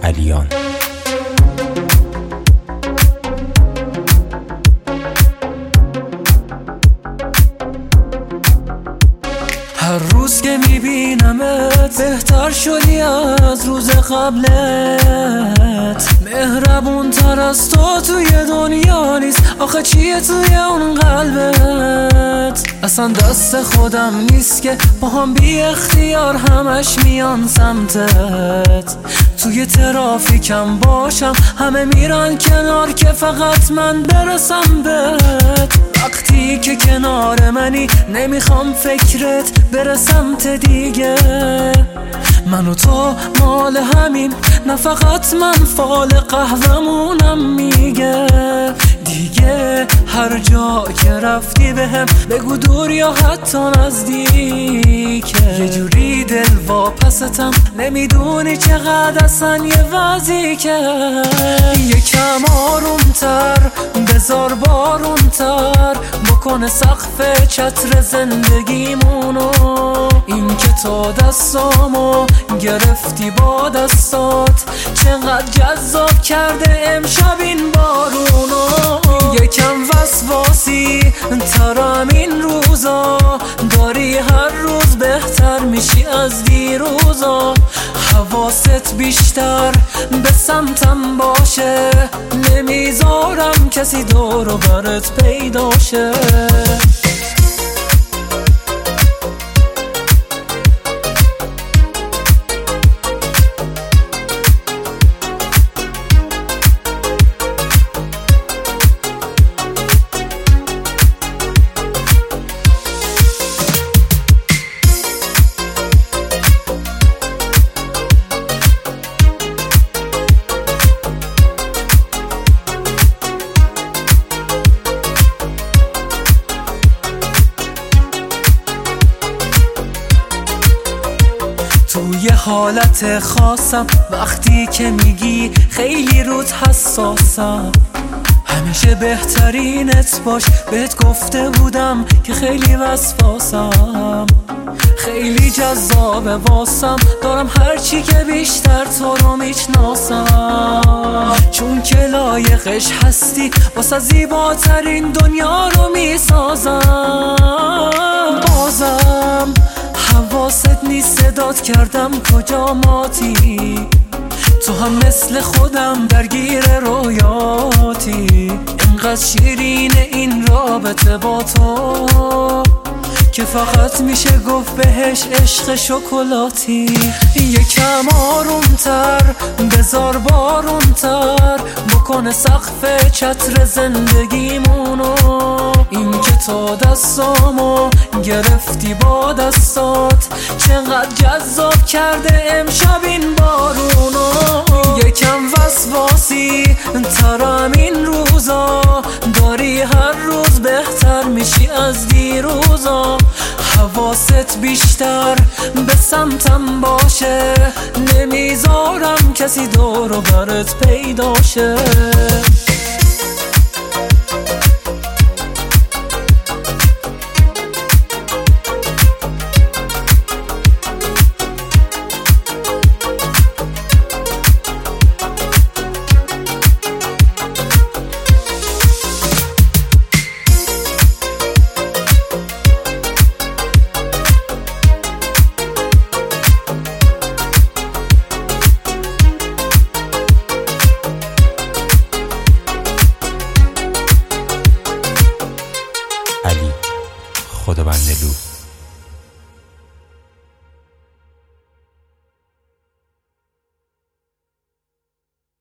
علیان. هر روز که میبینمت بهتر شدی از روز قبلت. مهربون تر از تو توی دنیا نیست، آخه چیه توی اون قلبت؟ اصلا دست خودم نیست که با هم بی اختیار همش میان سمتت. توی ترافیکم باشم همه میرن کنار که فقط من برسم بهت. وقتی که کنار منی نمیخوام فکرت برسم دیگه. من و تو مال همین، نه فقط من فال قهوه‌مونم میگه. دیگه هر جا که رفتی بهم بگو دور یا حتی نزدیکه. یه جوری دل واپستم نمیدونی چقدر اصلا یه وضعیکه. یکم آرومتر بذار بارونتر بکنه سقف چتر زندگیمونو. این که تو دستامو گرفتی با دستات چقدر جذاب کرده امشب این بارونو. یکم وسواسی ترم این روزا، داری هر روز بهتر میشی از دیروزا. حواست بیشتر به سمتم باشه، نمیذارم کسی دور و برت پیدا شه. توی حالت خاصم وقتی که میگی خیلی رود حساسم. همیشه بهترینت باش، بهت گفته بودم که خیلی وسواسم. خیلی جذابه واسم، دارم هرچی که بیشتر تو رو میشناسم. چون که لایقش هستی واسه زیباترین دنیا رو میسازم. بازم حواست نیست صدات کردم کجا ماتی. تو هم مثل خودم درگیر رویاتی. اینقدر شیرین این رابطه با تو که فقط میشه گفت بهش عشق شکلاتی. یکم آرومتر بذار بارونتر بکنه سقف چتر زندگیمونو. این که تو دستامو گرفتی با دستات چقدر جذاب کرده امشب این بارونو. یکم وسواسی ترم این روزا، داری هر روز بهتر میشی از دیروزا. حواست بیشتر به سمتم باشه، نمیذارم کسی دور و برت پیدا شه. علی خدابندلو.